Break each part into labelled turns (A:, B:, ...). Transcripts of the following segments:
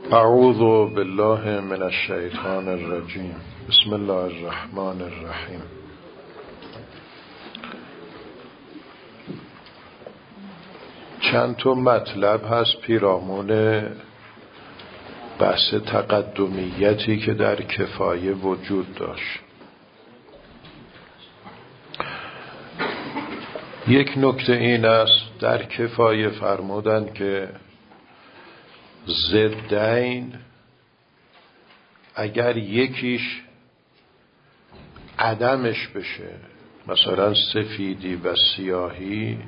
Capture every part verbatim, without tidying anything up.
A: اعوذ بالله من الشیطان الرجیم. بسم الله الرحمن الرحیم. چند تا مطلب هست پیرامون بحث تقدمیتی که در کفایه وجود داشت. یک نکته این است، در کفایه فرمودن که ضدین اگر یکیش عدمش بشه، مثلا سفیدی و سیاهی،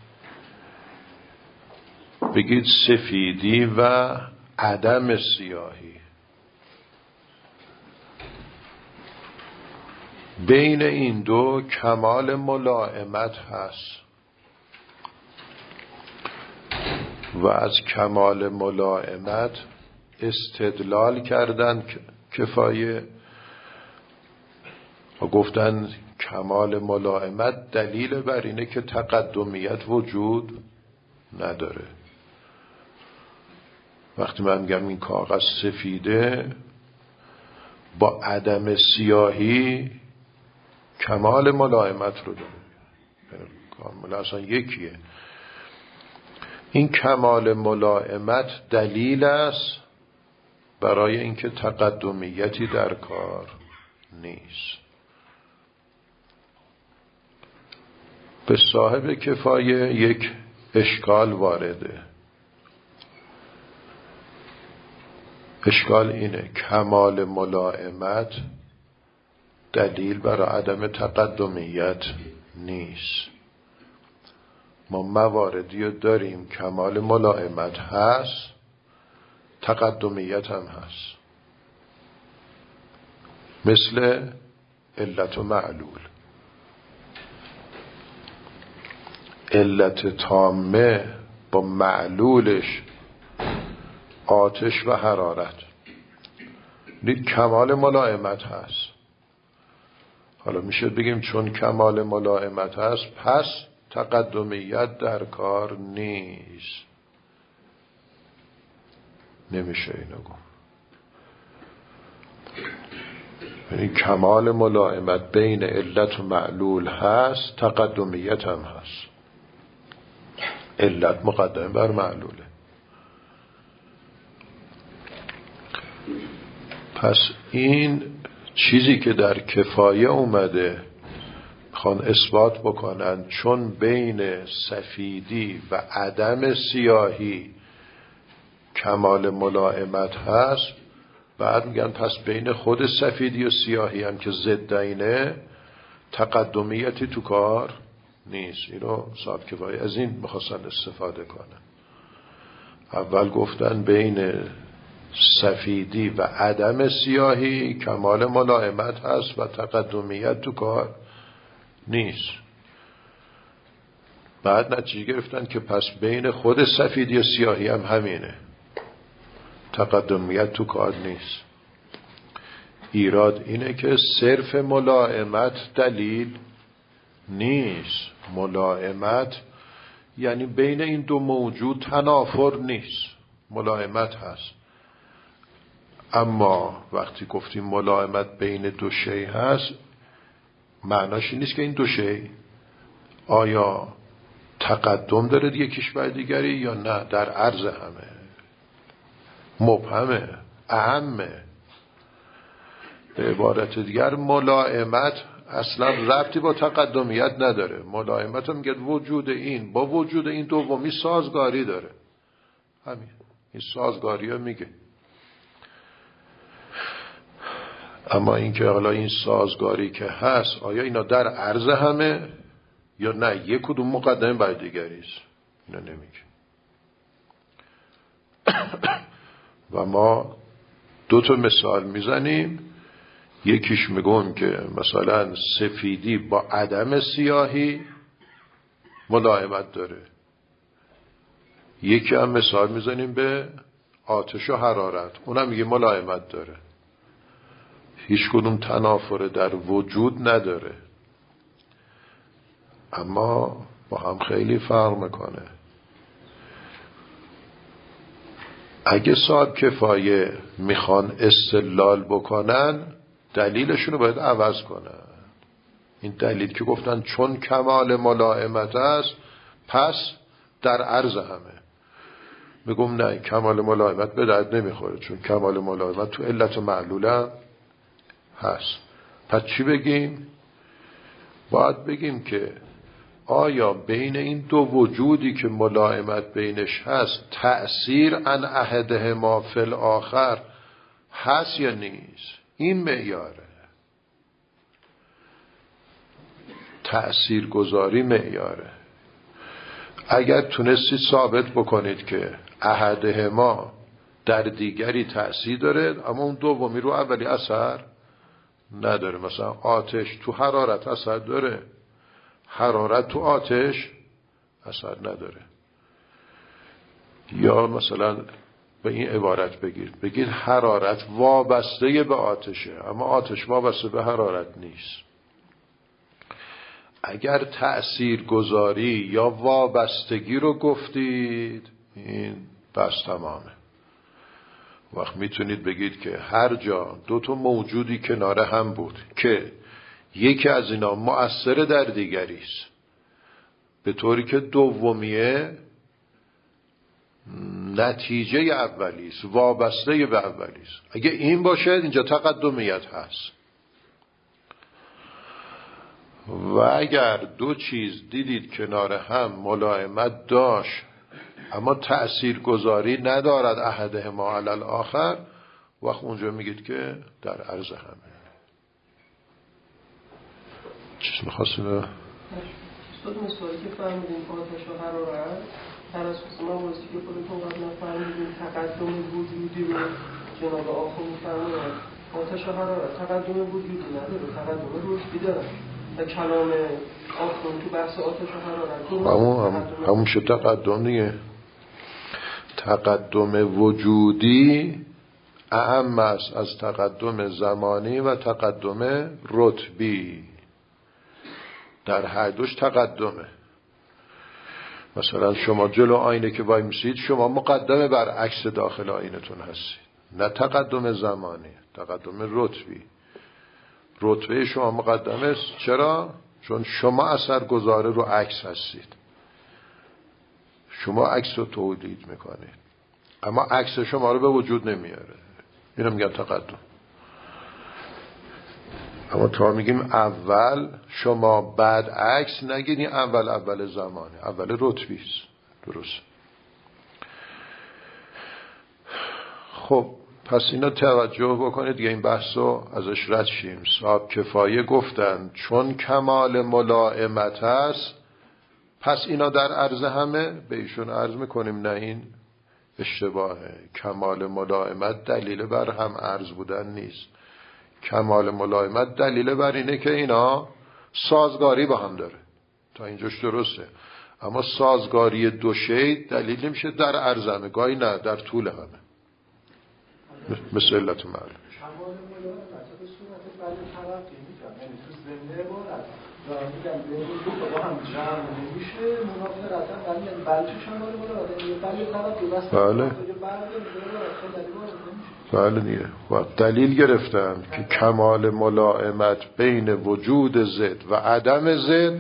A: بگید سفیدی و عدم سیاهی. بین این دو کمال ملائمت هست و از کمال ملائمت استدلال کردن کفایه و گفتن کمال ملائمت دلیل بر اینه که تقدمیت وجود نداره. وقتی من میگم این کاغذ سفیده با عدم سیاهی کمال ملائمت رو داره، کاملا اصلا یکیه. این کمال ملائمت دلیل است برای اینکه تقدمیتی در کار نیست. به صاحب کفایه یک اشکال وارده. اشکال اینه، کمال ملائمت دلیل برای عدم تقدمیت نیست. ما مواردی رو داریم کمال ملائمت هست، تقدمیت هم هست، مثل علت و معلول. علت تامه با معلولش آتش و حرارت، دید کمال ملائمت هست. حالا میشه بگیم چون کمال ملائمت هست پس تقدمیت در کار نیست. نمیشه اینو گفت. یعنی کمال ملائمت بین علت و معلول هست، تقدمیت هم هست. علت مقدم بر معلوله. پس این چیزی که در کفایه اومده خوان اثبات بکنن، چون بین سفیدی و عدم سیاهی کمال ملائمت هست، بعد میگن پس بین خود سفیدی و سیاهی هم که ضدینه تقدمیتی تو کار نیست. اینو صاحب کفایه از این میخواستن استفاده کنن. اول گفتن بین سفیدی و عدم سیاهی کمال ملائمت هست و تقدمیت تو کار نیست. بعد نتیجه گرفتن که پس بین خود سفیدی و سیاهی هم همینه، تقدمیت تو کار نیست. ایراد اینه که صرف ملائمت دلیل نیست. ملائمت یعنی بین این دو موجود تنافر نیست، ملائمت هست. اما وقتی گفتیم ملائمت بین دو شی هست، معناش این نیست که این دو شی آیا تقدم داره یکیش بر دیگری یا نه، در عرض همه، مبهمه، اهمه. به عبارت دیگر ملائمت اصلا ربطی با تقدمیت نداره. ملائمت هم میگه وجود این با وجود این دومی سازگاری داره. همین این سازگاری رو میگه. اما اینکه حالا این سازگاری که هست آیا اینا در عرض همه یا نه یک کدوم مقدمه بر دیگری است، اینا نمیگه. و ما دو تا مثال میزنیم. یکیش میگم که مثلا سفیدی با عدم سیاهی ملائمت داره. یکی هم مثال میزنیم به آتش و حرارت، اونم میگه ملائمت داره. هیچ کدوم تنافر در وجود نداره، اما با هم خیلی فرق میکنه. اگه صاحب کفایه میخوان استدلال بکنن دلیلشون رو باید عوض کنن. این دلیل که گفتن چون کمال ملائمت است پس در عرض همه. میگم نه، کمال ملائمت به درد نمیخوره، چون کمال ملائمت تو علت و معلوله هست. پس چی بگیم؟ باید بگیم که آیا بین این دو وجودی که ملائمت بینش هست تأثیر ان احدهما فی الاخر هست یا نیست؟ این معیاره. تأثیر گذاری معیاره. اگر تونستید ثابت بکنید که احدهما در دیگری تأثیر داره اما اون دومی رو اولی اثر نداره، مثلا آتش تو حرارت اثر داره، حرارت تو آتش اثر نداره. یا مثلا به این عبارت بگیر بگید حرارت وابسته به آتشه اما آتش وابسته به حرارت نیست. اگر تأثیر گذاری یا وابستگی رو گفتید این بس تمامه. وقت میتونید بگید که هر جا دو تا موجودی کنار هم بود که یکی از اینا مؤثر در دیگری است به طوری که دومیه نتیجه اولی است، وابسته به اولی است، اگه این باشه اینجا تقدمیت هست. و اگر دو چیز دیدید کنار هم ملائمت داشت اما تأثیر گذاری ندارد احدهما علی الاخر، وقت اونجا میگید که در عرض همه. چیز میخواستیم
B: استاد مثالی که فرمودیم آتش و حرارت در اساس موازی که خودتون قبلا فرمودیم تقدم وجودی رو جناب آخوند فرمودن آتش و حرارت تقدم وجودی نداره، تقدم رشدی داره. در کلام آخوند تو بحث آتش و حرارت
A: همون هم همون شد تقدم دیگه. تقدم وجودی اهم است از تقدم زمانی و تقدم رتبی. در هر دوش تقدمه. مثلا شما جلو آینه که وای میسید شما مقدمه بر عکس داخل آینتون هستید، نه تقدم زمانی، تقدم رتبی. رتبه شما مقدمه است. چرا؟ چون شما اثر گذاره رو عکس هستید، شما عکس رو تولید میکنید اما عکس شما رو به وجود نمیاره. اینو میگن تقدم. اما تا میگیم اول شما بعد عکس نگیدین، اول اول زمانه، اول رتبی است. درست. خب پس اینا توجه بکنید دیگه، این بحث رو ازش رد شیم. صاحب کفایه گفتن چون کمال ملائمت هست پس اینا در عرض همه. به ایشون عرض میکنیم نه، این اشتباهه. کمال ملائمت دلیل بر هم عرض بودن نیست. کمال ملائمت دلیل بر اینه که اینا سازگاری با هم داره. تا اینجاش درسته. اما سازگاری دو شی دلیل نمیشه در عرض همه، گاهی نه در طول همه. مثل علت معلوم.
C: کمال ملائمت به صورت بله ترقی میکنم، یعنی تو زنده عبارت دارم میگم دو تا با هم جمع نمیشه منافرتا، ولی یعنی بلچه کمال ملائمت یعنی بله ترقی بس
A: بله بله دیگه. و دلیل گرفتن که کمال ملائمت بین وجود ضد و عدم ضد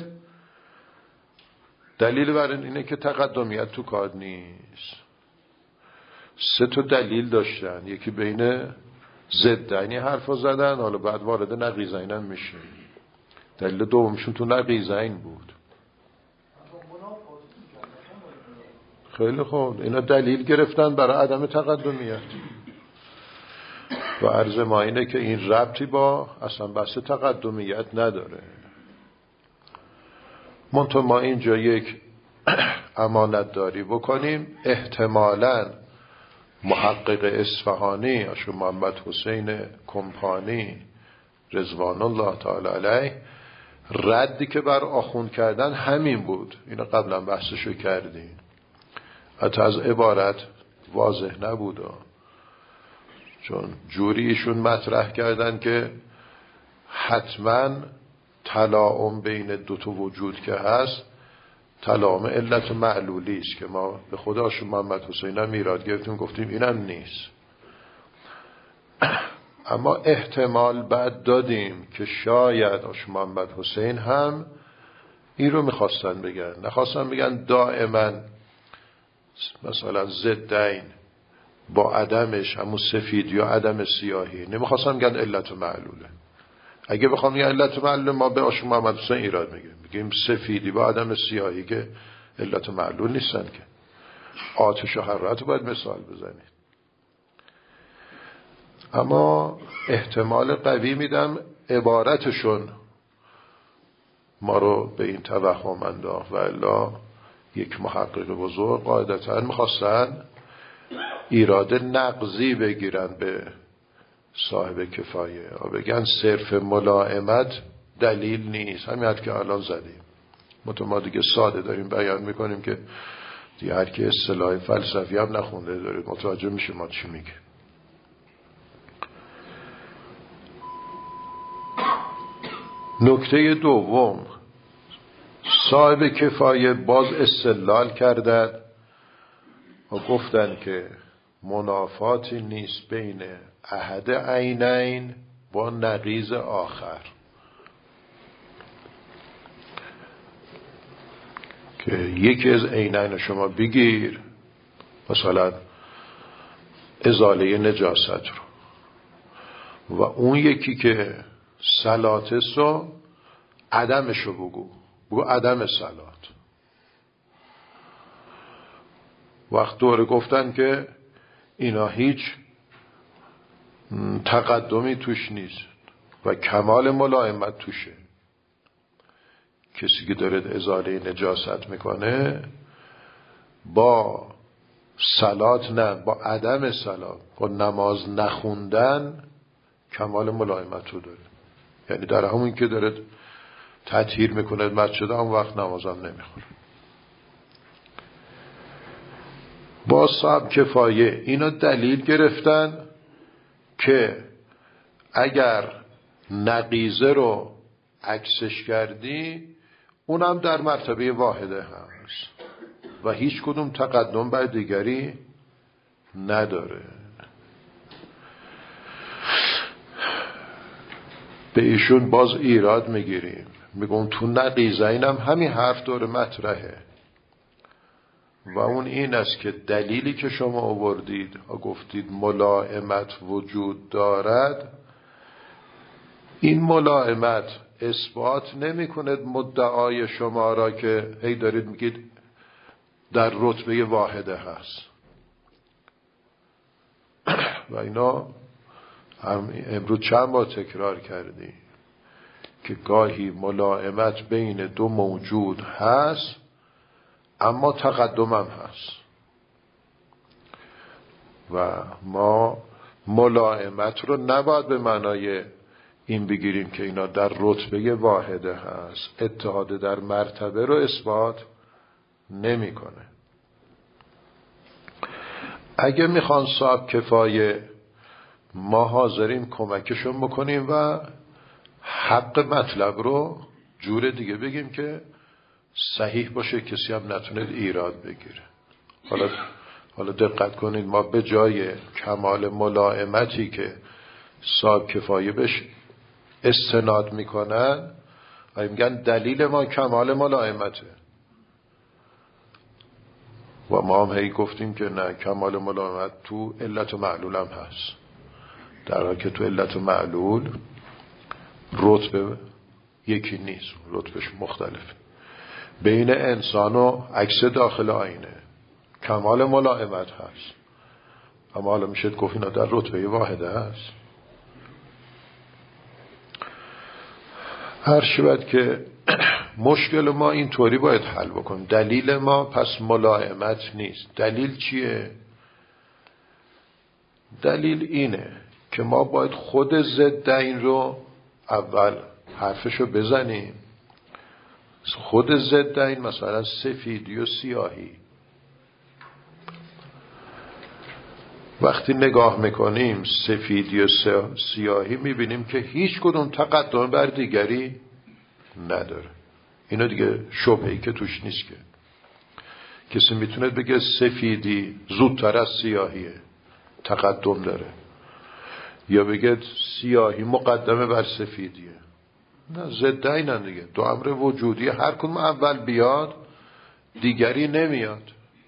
A: دلیل بر اینه که تقدمیت تو کار نیست. سه تا دلیل داشتن، یکی بین ضدنی حرفا زدن، حالا بعد وارد نقیضین هم میشه. دلیل دومشون تو نقیضین بود. خیلی خوب، اینا دلیل گرفتن برای عدم تقدمیت. و عرض ما اینه که این ربطی با اصلا بحث تقدمیت نداره. منتها ما اینجا یک امانت داری بکنیم. احتمالاً محقق اصفهانی اشو محمد حسین کمپانی رضوان الله تعالی علیه ردی که بر آخوند کردن همین بود. اینو قبلا بحثشو کردیم. حتی از عبارت واضح نبود، چون جوری ایشون مطرح کردن که حتما تلاعم بین دو تا وجود که هست تلام علت معلولی است که ما به خود آشون محمد حسین هم ایراد گرفتیم، گفتیم اینم نیست. اما احتمال بعد دادیم که شاید آشون محمد حسین هم این رو میخواستن بگن، نخواستن بگن دائما مثلا ضدین با عدمش همون سفید یا عدم سیاهی، نمیخواستن بگن علت و معلوله. اگه بخوام بگن علت و معلوله ما به آشون محمد حسین ایراد میگیم، میگیم سفیدی با عدم سیاهی که علت و معلول نیستن که. آتش و حرارت باید مثال بزنید. اما احتمال قوی میدم عبارتشون ما رو به این توهم انداخت، و الا یک محقق بزرگ قاعدتا میخواستن ایراد نقضی بگیرن به صاحب کفایه و بگن صرف ملائمت دلیل نیست. همین حد که الان زدیم ما دیگه ساده داریم بیان میکنیم که دیگه هر کی اصطلاح فلسفی هم نخونده داره متوجه میشه ما چی میگه. نکته دوم، صاحب کفایه باز استدلال کردند و گفتند که منافاتی نیست بین احد عینین با نقیض آخر، که یکی از عینین شما بگیر، مثلا ازاله نجاست رو، و اون یکی که سلاتس رو عدمش رو بگو بگو عدم سلات. وقت دوره گفتن که اینا هیچ تقدمی توش نیست و کمال ملائمت توشه. کسی که داره ازاله نجاست میکنه با صلات نه، با عدم صلات، با نماز نخوندن کمال ملائمت رو داره. یعنی در همون که داره تطهیر میکنه مسجد هم وقت نمازم نمیخونه. با صاحب کفایه اینا دلیل گرفتن که اگر نقیضه رو عکسش کردی اونم در مرتبه واحده هست و هیچ کدوم تقدم بر دیگری نداره. به ایشون باز ایراد میگیریم، میگم تو نقیضه اینم همین حرف داره مطرحه، و اون این است که دلیلی که شما آوردید و گفتید ملائمت وجود دارد، این ملائمت اثبات نمی کند مدعای شما را که هی دارید میگید در رتبه واحده هست. و اینا هم امروز چند بار تکرار کردیم که گاهی ملائمت بین دو موجود هست اما تقدم هم هست، و ما ملائمت رو نباید به معنای این بگیریم که اینا در رتبه واحده هست. اتحاد در مرتبه رو اثبات نمیکنه. اگه میخوان صاحب کفایه ما حاضریم کمکشون بکنیم و حق مطلب رو جور دیگه بگیم که صحیح باشه، کسی هم نتونه ایراد بگیره. حالا حالا دقت کنید، ما به جای کمال ملائمتی که صاحب کفایه بهش استناد میکنن و میگن دلیل ما کمال ملائمته، و ما هم هی گفتیم که نه، کمال ملائمت تو علت و معلول هم هست، در حالی که تو علت و معلول رتبه یکی نیست، رتبهش مختلفه. بین انسان و عکس داخل آینه کمال ملائمت هست، اما حالا میشه گفت اینا در رتبه واحده هست. هر شود که مشکل ما اینطوری باید حل بکنیم. دلیل ما پس ملائمت نیست. دلیل چیه؟ دلیل اینه که ما باید خود ضدین رو اول حرفشو بزنیم. خود ضدین مثلا سفیدی و سیاهی، وقتی نگاه میکنیم سفیدی و سیاهی میبینیم که هیچ کدوم تقدم بر دیگری نداره. اینا دیگه شبهه‌ای که توش نیست که. کسی میتونه بگه سفیدی زودتر از سیاهیه، تقدم داره، یا بگه سیاهی مقدمه بر سفیدیه. نه، ضدینن دیگه، دو امر وجودی، هر کدوم اول بیاد دیگری نمیاد.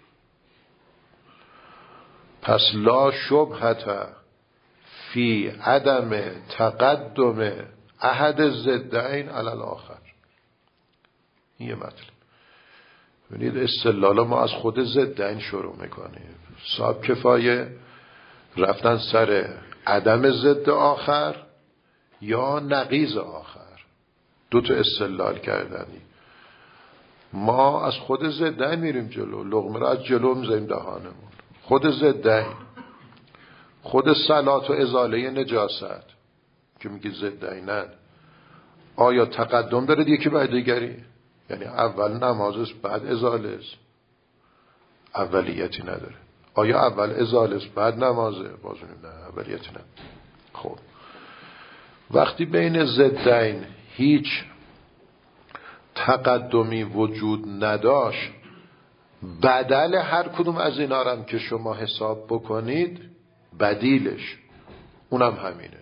A: پس لا شبهت فی عدم تقدم احد ضدین علی الاخر. این یه مطلب. ببینید استدلال ما از خود ضدین شروع میکنیم. صاحب کفایه رفتن سر عدم ضد آخر یا نقیض آخر، دو تا استدلال کردنی. ما از خود ضدین میریم جلو، لقمه را از جلو میذاریم دهانمون. خود ضدین، خود صلات و ازاله نجاست که میگه ضدینن، آیا تقدم داره یکی بعد دیگری؟ یعنی اول نماز است بعد ازاله است، اولیتی نداره. آیا اول ازاله است بعد نمازه؟ باز نه، اولیتی نداره. خب وقتی بین ضدین هیچ تقدمی وجود نداشت، بدل هر کدوم از اینا هم که شما حساب بکنید بدیلش اونم همینه.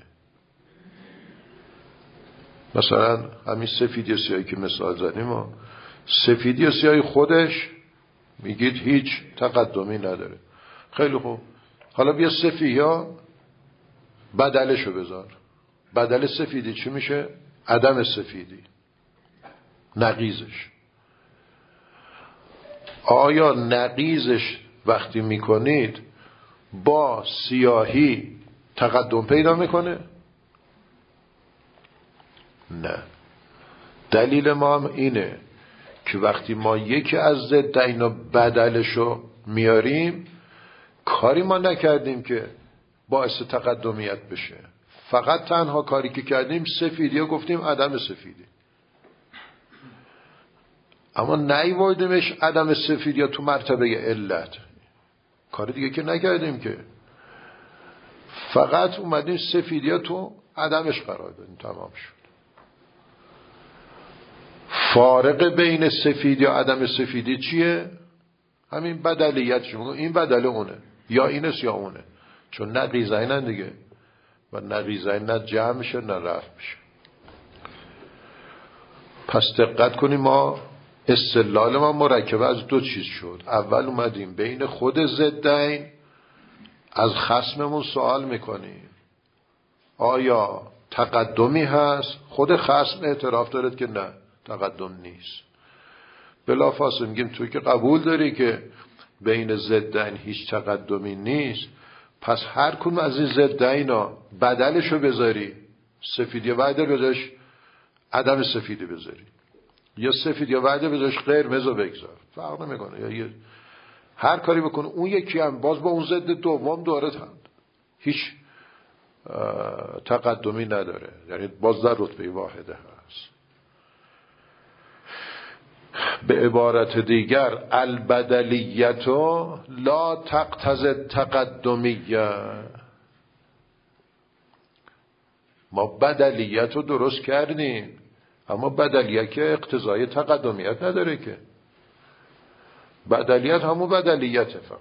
A: مثلا همین سفیدی و سیاهی که مثال زدیم، ما سفیدی و سیاهی خودش میگید هیچ تقدمی نداره. خیلی خوب، حالا بیا سفیدی ها بدلشو بذار. بدل سفیدی چی میشه؟ عدم سفیدی، نقیزش. آیا نقیزش وقتی میکنید با سیاهی تقدم پیدا میکنه؟ نه. دلیل ما هم اینه که وقتی ما یکی از ضدینا بدلشو میاریم، کاری ما نکردیم که باعث تقدمیت بشه، فقط تنها کاری که کردیم سفیدی و گفتیم عدم سفیدی. اما نیوردیمش عدم سفیدی یا تو مرتبه علت، کاری دیگه که نکردیم که، فقط اومدیم سفیدی یا تو عدمش قرار دادیم، تمام شد. فارق بین سفیدی یا عدم سفیدی چیه؟ همین بدلیت شما، این بدل اونه، یا اینست یا اونه، چون نقیضینن دیگه، و نقیضین نه جمع میشه نه رفع میشه. پس دقت کنیم، ما استدلال ما مرکب از دو چیز شد. اول اومدیم بین خود ضدین از خصممون سوال میکنیم آیا تقدمی هست؟ خود خصم اعتراف دارد که نه، تقدم نیست. بلافاصله میگیم توی که قبول داری که بین ضدین هیچ تقدمی نیست، پس هر کدوم از این ضدینا بدلشو بذاری، سفیدی بعد بذارش عدم سفیدی بذاری، یا سفید یا بعد بذارش قرمز رو بگذار، فرق نمیکنه، یا یه هر کاری بکنه اون یکی هم باز با اون ضد دوم داره هم هیچ تقدمی نداره، یعنی باز در رتبه واحده هست. به عبارت دیگر البدلیت لا تقتضی تقدمیه. ما بدلیت رو درست کردیم، اما بدلیت که اقتضای تقدمیت نداره که. بدلیت همون بدلیته فقط.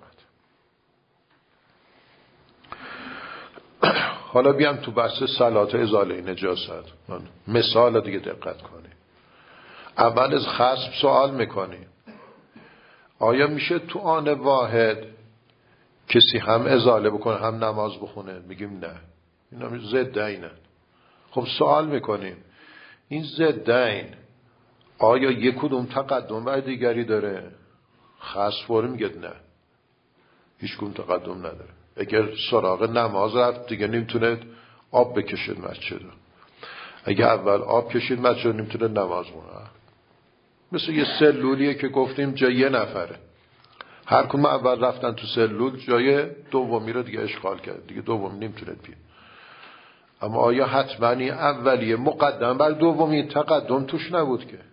A: حالا بیام تو بحث صلات ازاله نجاست. مثال دیگه دقت کنیم. اول از خصم سوال میکنیم آیا میشه تو آن واحد کسی هم ازاله بکنه هم نماز بخونه؟ میگیم نه، اینا ضدینن. خب سوال میکنیم این ضدین آیا یک کدوم تقدم بر دیگری داره؟ خصم فوری میگه نه، هیچ کدوم تقدم نداره. اگر سراغ نماز رفت دیگه نمیتونه آب بکشید مسجد، اگه اول آب کشید مسجد نمیتونه نماز بخونه. مثل یه سلولیه که گفتیم جای یه نفره، هر کدوم اول رفتن تو سلول جای دومی رو دیگه اشغال کرد، دیگه دومی نمیتونه بیاد. اما آیا حتما این اولیه مقدم بر دومی تقدم توش نبود که؟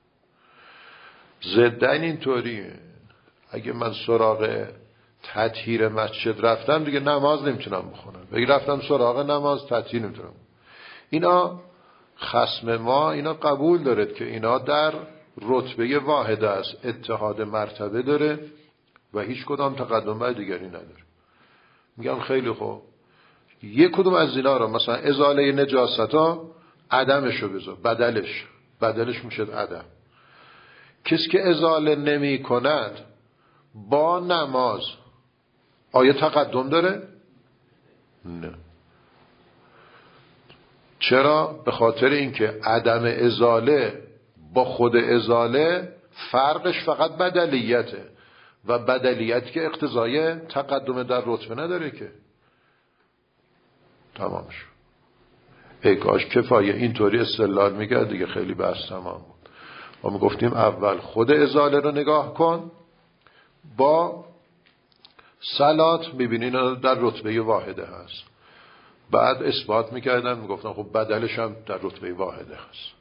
A: ضدن اینطوریه. اگه من سراغ تطهیر مسجد رفتم دیگه نماز نمیتونم بخونم، اگه رفتم سراغ نماز تطهیر نمیتونم. اینا خصم ما اینا قبول دارد که اینا در رتبه واحد است، اتحاد مرتبه داره و هیچ کدام تقدم بر دیگری نداره. میگم خیلی خوب، یک کدوم از اینا رو مثلا ازاله نجاست ها عدمشو بذار، بدلش بدلش میشه عدم. کسی که ازاله نمی کند با نماز آیا تقدم داره؟ نه. چرا؟ به خاطر اینکه عدم ازاله با خود ازاله فرقش فقت بدلیته و بدلیت که اقتضای تقدم در رتبه نداره که. تمام شد. ای کاش کفایه اینطوری استدلال میکرد دیگه خیلی بحث تمام بود. ما میگفتیم اول خود ازاله رو نگاه کن، با صلات میبینین در رتبه واحده هست. بعد اثبات میکردن میگفتن خب بدلش هم در رتبه واحده هست.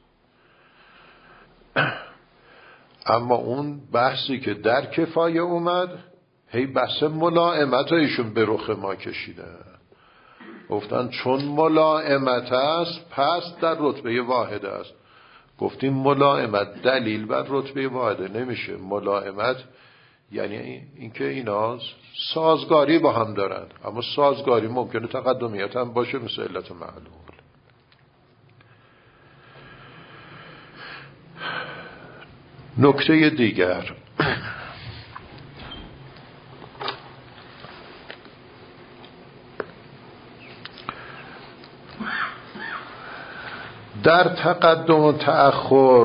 A: اما اون بحثی که در کفایه اومد هی بحث ملائمت ایشون به رخ ما کشیدن، گفتن چون ملائمت است پس در رتبه واحده است. گفتیم ملائمت دلیل بر رتبه واحده نمیشه. ملائمت یعنی اینکه اینا سازگاری با هم دارن، اما سازگاری ممکنه تقدمیت هم باشه مثل علت معلول. نکته دیگر، در تقدم و تأخر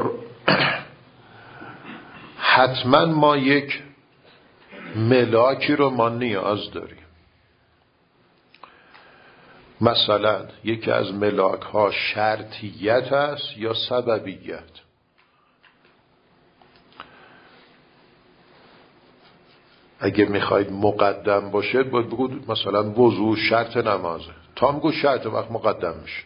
A: حتما ما یک ملاکی رو ما نیاز داریم. مثلا یکی از ملاک ها شرطیت است یا سببیت. اگه میخواید مقدم باشه باید بگید مثلا وضو شرط نمازه، تا میگو شرط وقت مقدم میشه.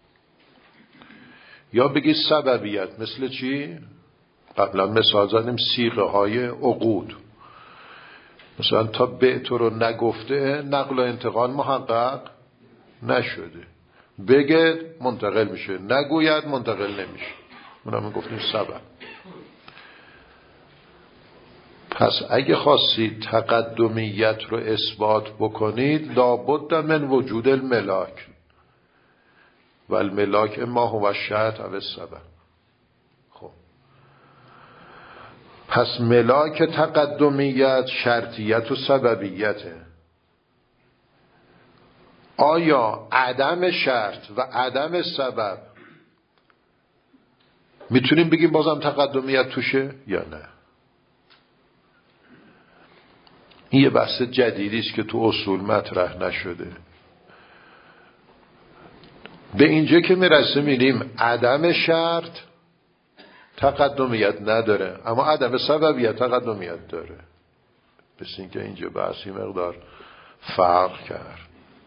A: یا بگید سببیت، مثل چی؟ قبلا مثال زدیم صیغه های عقود. مثلا تا بعت رو نگفته نقل و انتقال محقق نشده، بگید منتقل میشه، نگوید منتقل نمیشه. اونم گفتیم سبب. پس اگه خواستید تقدمیت رو اثبات بکنید لابد من وجود الملاک و الملاک اما هو الشرط او السبب. خب پس ملاک تقدمیت شرطیت و سببیته. آیا عدم شرط و عدم سبب میتونیم بگیم بازم تقدمیت توشه یا نه؟ این یه بحث جدیدی است که تو اصول مطرح نشده. به اینجا که میرسه میریم عدم شرط تقدمیت نداره، اما عدم سببیت تقدمیت داره. بس اینکه اینجا بحثی مقدار فرق کرد.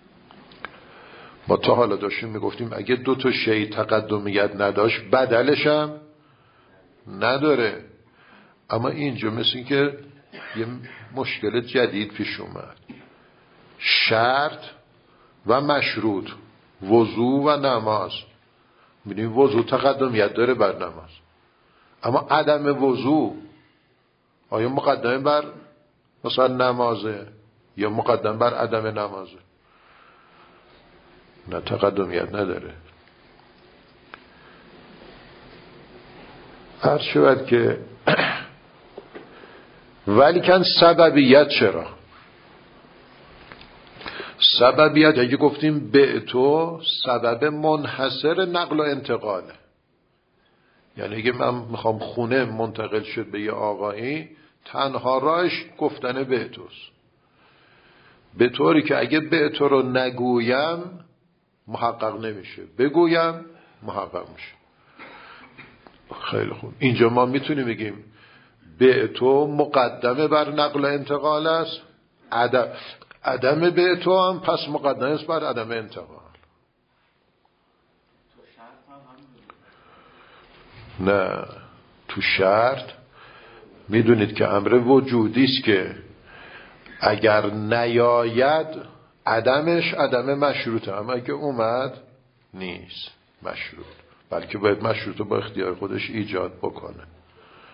A: ما تا حالا داشتیم میگفتیم اگه دو تا شی تقدمیت نداشت بدلش هم نداره، اما اینجا مثل اینکه یه مشکل جدید پیش اومد. شرط و مشروط، وضو و نماز. می‌بینیم وضو تقدمیت داره بر نماز، اما عدم وضو آیا مقدمه بر مثلا نمازه یا مقدم بر عدم نمازه؟ نه، تقدمیت نداره. عرض شود که ولیکن سببیت چرا؟ سببیت اگه گفتیم به تو سبب منحصر نقل و انتقاله، یعنی اگه من میخوام خونه منتقل شد به یه آقایی تنها راهش گفتن به توست، به طوری که اگه به تو رو نگویم محقق نمیشه، بگویم محقق میشه. خیلی خوب، اینجا ما میتونیم بگیم به تو مقدمه بر نقل و انتقال است، عدم عدم به تو هم پس مقدمه است بر عدم انتقال. نه، تو شرط میدونید که امر وجودی است که اگر نیاید عدمش عدم مشروطه، اما اگه اومد نیست مشروط، بلکه باید مشروط رو با اختیار خودش ایجاد بکنه.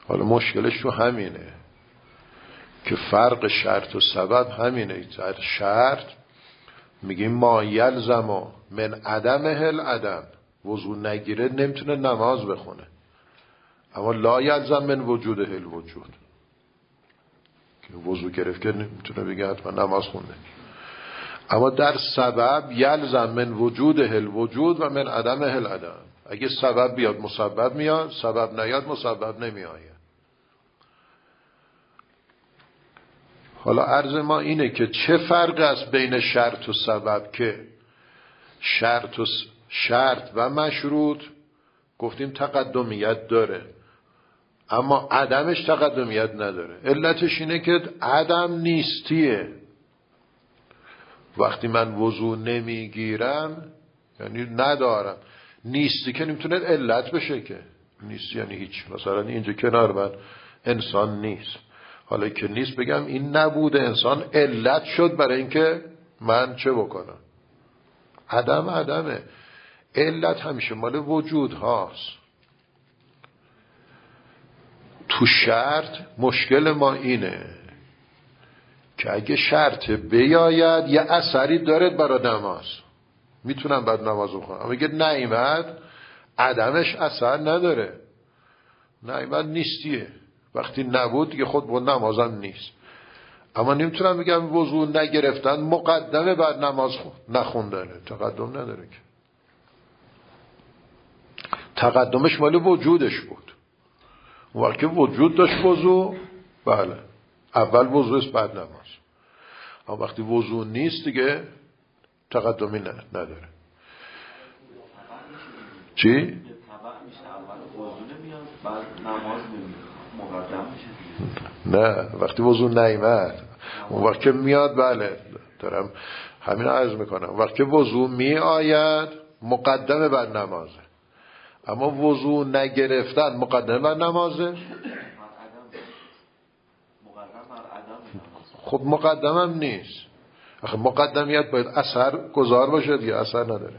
A: حالا مشکلش تو همینه که فرق شرط و سبب همینه. در شرط میگیم ما یلزم من عدم هل عدم، وضو نگیره نمیتونه نماز بخونه. اما لا یلزم من وجود هل وجود، که وضو گرفت که نمیتونه بگه حتما نماز خونده. اما در سبب یلزم من وجود هل وجود و من عدم هل عدم. اگه سبب بیاد مسبب میاد، سبب نیاد مسبب نمیآید. حالا عرض ما اینه که چه فرق است بین شرط و سبب، که شرط و شرط و مشروط گفتیم تقدمیت داره، اما عدمش تقدمیت نداره. علتش اینه که عدم نیستیه. وقتی من وضو نمیگیرم یعنی ندارم، نیستی که نمیتونه علت بشه، که نیستی یعنی هیچ. مثلا اینجا کنار من انسان نیست، حالا که نیست بگم این نبوده انسان علت شد برای اینکه من چه بکنم. عدم عدمه، علت همیشه مال وجود هاست. تو شرط مشکل ما اینه که اگه شرط بیاید یه اثری داره برای نماز، میتونم بعد نماز بخونم. اما اگه نیامد عدمش اثر نداره، نیامد نیستیه. وقتی نبود دیگه خود با نمازم نیست. اما نمیتونم بگم وضو نگرفتن مقدمه بعد نماز نخوندنه، تقدم نداره که. تقدمش مال وجودش بود. اون وقت که وجود داشت وضو، بله اول وضوست بعد نماز. اما وقتی وضو نیست دیگه تقدمی نداره. چی؟ نه، وقتی وضو نیامد اون وقت که میاد، بله دارم همین عرض میکنم، وقتی که وضو می آید مقدمه بر نمازه. اما وضو نگرفتن مقدمه بر نمازه. خب مقدمم نیست. آخه مقدمیت باید اثر گذار باشه دیگه، اثر نداره.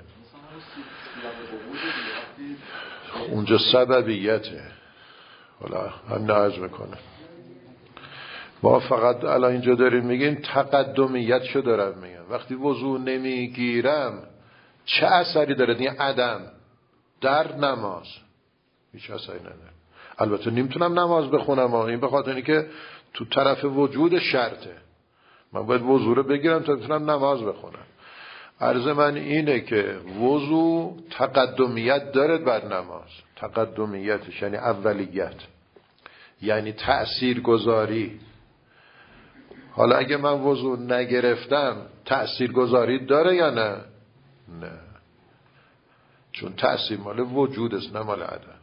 A: اونجا سببیته. حالا هم نعرض میکنه. ما فقط الان اینجا داریم میگیم تقدمیت شو دارم میگم. وقتی وضو نمیگیرم چه اثری داره؟ دیگه عدم در نماز هیچ اثری نداره. البته نمیتونم نماز بخونم، این به خاطر اینکه تو طرف وجود شرطه. من باید وضو رو بگیرم تا بتونم نماز بخونم. عرض من اینه که وضو تقدمیت داره بر نماز. تقدمیتش یعنی اولیت، یعنی تأثیر گذاری. حالا اگه من وضو نگرفتم تأثیر گذاری داره یا نه؟ نه، چون تأثیر مال وجود است نه مال عدم.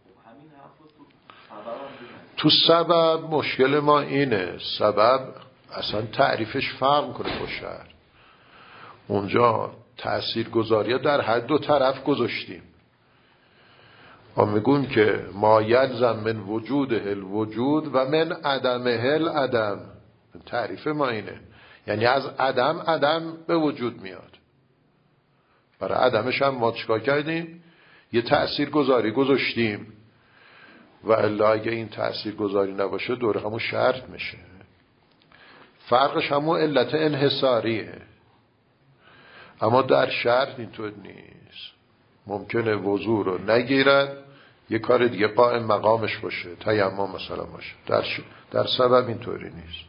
A: تو سبب مشکل ما اینه، سبب اصلا تعریفش فرق کنه با شرط. اونجا تأثیر گذاری در هر دو طرف گذاشتیم. ما میگویم که ما یلزم من وجود هل وجود و من عدم هل عدم. تعریف ما اینه، یعنی از عدم عدم به وجود میاد. برای عدمش هم ما چیکار کردیم؟ یه تأثیر گذاری گذاشتیم و الا اگه این تأثیر گذاری نباشه دوره همون شرط میشه. فرقش همون علت انحصاریه. اما در شرط اینطور نیست. ممکنه وضو رو نگیرد یه کار دیگه قائم مقامش باشه، تیمم مثلا باشه. در, ش... در سبب اینطوری نیست.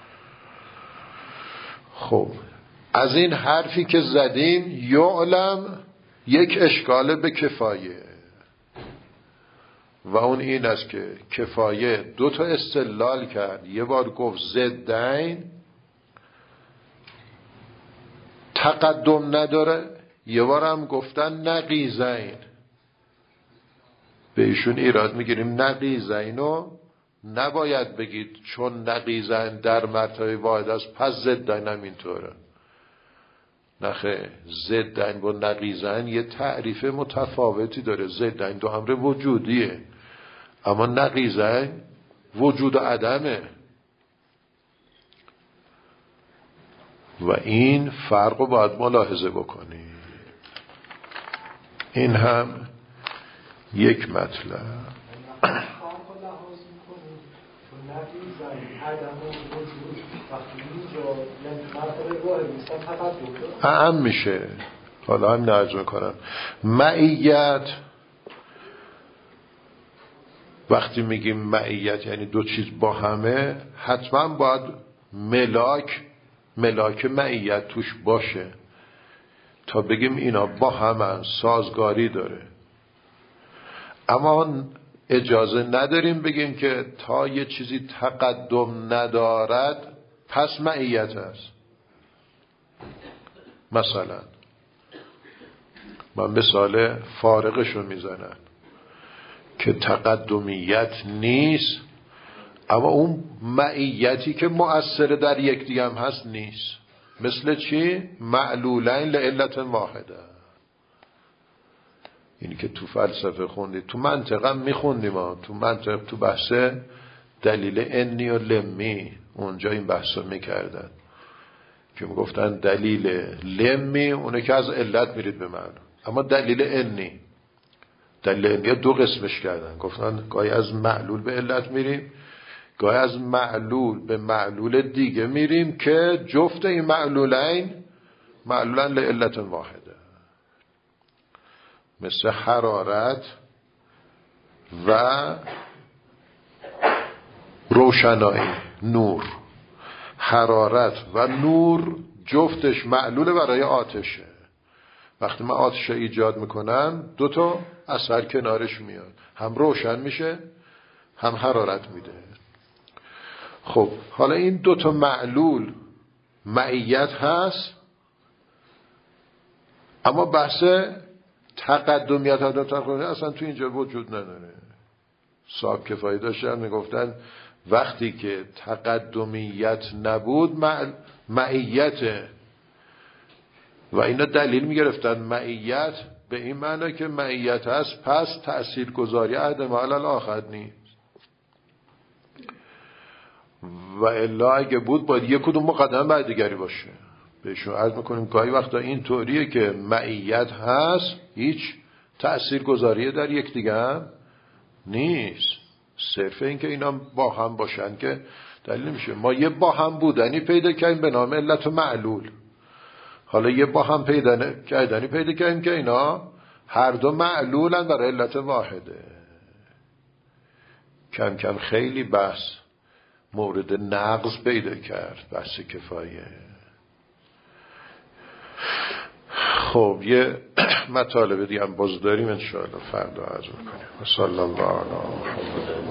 A: خب از این حرفی که زدیم یعلم یک اشکال به کفایه، و اون این است که کفایه دو تا استدلال کرد. یه بار گفت ضدین تقدم نداره، یه بار هم گفتن نقیضین. به ایشون ایراد میگیریم نقیضینو نباید بگید چون نقیضین در مرتبه واحد است پس ضدین هم اینطوره. نخه ضدین با نقیضین یه تعریف متفاوتی داره. ضدین دو امر وجودیه، اما نقیضین وجود و عدمه. و این فرق رو باید ملاحظه بکنیم. این هم یک مطلب.
C: عدم وجود وقتی اینجا یعنی مرتبه وارد نیستن تقدم داره
A: اعم میشه. حالا هم نرز میکنم معیت، وقتی میگیم معیت یعنی دو چیز با همه، حتما باید ملاک ملاک معیت توش باشه تا بگیم اینا با همن، سازگاری داره. اما اجازه نداریم بگیم که تا یه چیزی تقدم ندارد پس معیت است. مثلا من مثال فارقشو میزنم که تقدمیت نیست اما اون معیتی که مؤثر در یکدیگه هم هست نیست. مثل چی؟ معلولین لعلت واحده. اینی که تو فلسفه خوندید، تو منطق هم میخوندیم ها. تو منطق تو بحث دلیل انی و لمی اونجا این بحثا میکردن که میگفتن دلیل لمی اونه که از علت میرید به معنی، اما دلیل انی دلیل انی دو قسمش کردن. گفتن گاهی از معلول به علت میریم، گاهی از معلول به معلول دیگه میریم که جفت این معلولین معلولن لعلت واحده. مثل حرارت و روشنایی، نور. حرارت و نور جفتش معلول برای آتشه. وقتی من آتش ایجاد میکنم دو تا اثر کنارش میاد، هم روشن میشه هم حرارت میده. خب حالا این دو تا معلول معیت هست، اما بحث تقدمیت و تقدمیت اصلا تو اینجا وجود نداره. صاحب کفایی داشتن میگفتن وقتی که تقدمیت نبود مع... معیت، و اینا دلیل میگرفتن معیت به این معنی که معیت هست پس تأثیر گذاری عدم علی الاخر نیست، و الا اگه بود باید یک کدوم مقدم بعد دیگری باشه. بهشون عرض میکنیم گاهی وقتا این طوریه که معیت هست هیچ تأثیر گذاری در یک دیگه هم نیست. صرف این که اینا با هم باشن که دلیل نمیشه. ما یه با هم بودنی پیدا کردیم به نام علت و معلول، حالا یه با هم پیدا کردنی پیدا کردیم که اینا هر دو معلولن برای علت واحده. کم کم خیلی بحث مورد نقض پیدا کرد بحث کفایه. خب یه مطالبه دیگه هم باز داریم انشاءالله فردا عرض میکنیم. صلی الله علیه و محمد.